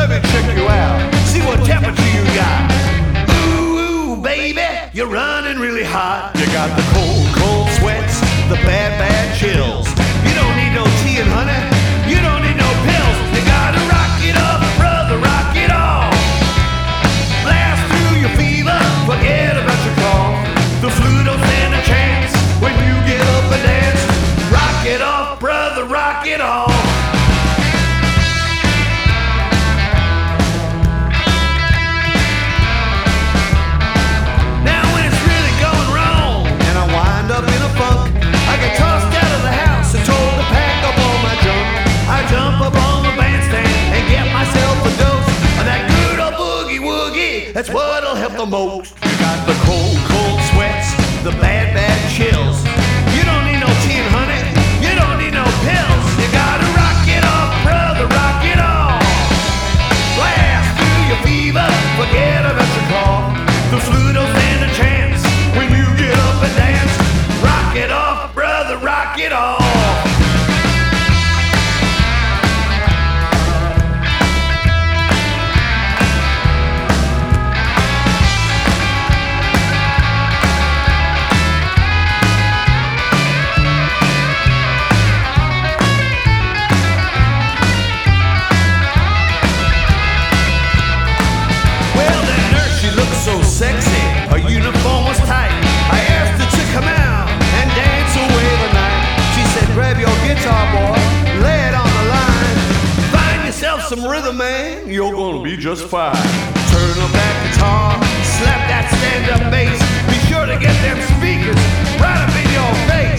me check you out. See what temperature you got. Ooh, baby, you're running really hot. You got the cold, cold sweats, the bad, bad chills. You don't need no tea and honey. You don't need no pills. You gotta rock it up, brother, rock it off. Blast through your fever, forget about your cough. The flu don't stand a chance when you get up and dance. Rock it off, brother, rock it off. Now when it's really going wrong and I wind up in a funk, I get tossed out of the house and told to pack up all my junk. I jump up on the bandstand and get myself a dose of that good old boogie woogie. That's what'll help the most. You got the cold, cold sweats, the bad, bad chills. You don't need no tea and honey. You don't need no pills. You gotta rock it off, brother, rock it off. Blast through your fever, forget about your cough. The flu don't stand a chance when you get up and dance. Rock it off, brother, rock it off. Sexy, her uniform was tight. I asked her to come out and dance away the night. She said, grab your guitar, boy, lay it on the line. Find yourself some rhythm, man, you're gonna be just fine. Turn up that guitar, slap that stand-up bass. Be sure to get them speakers right up in your face.